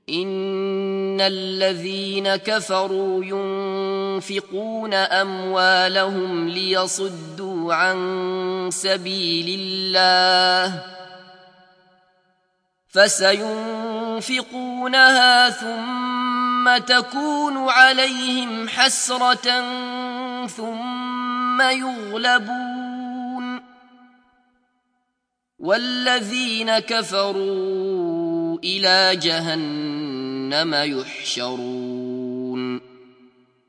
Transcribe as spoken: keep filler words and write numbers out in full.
إن الذين كفروا ينفقون أموالهم ليصدوا عن سبيل الله فسينفقونها ثم تكون عليهم حسرة ثم يغلبون والذين كفروا إلى جهنم يحشرون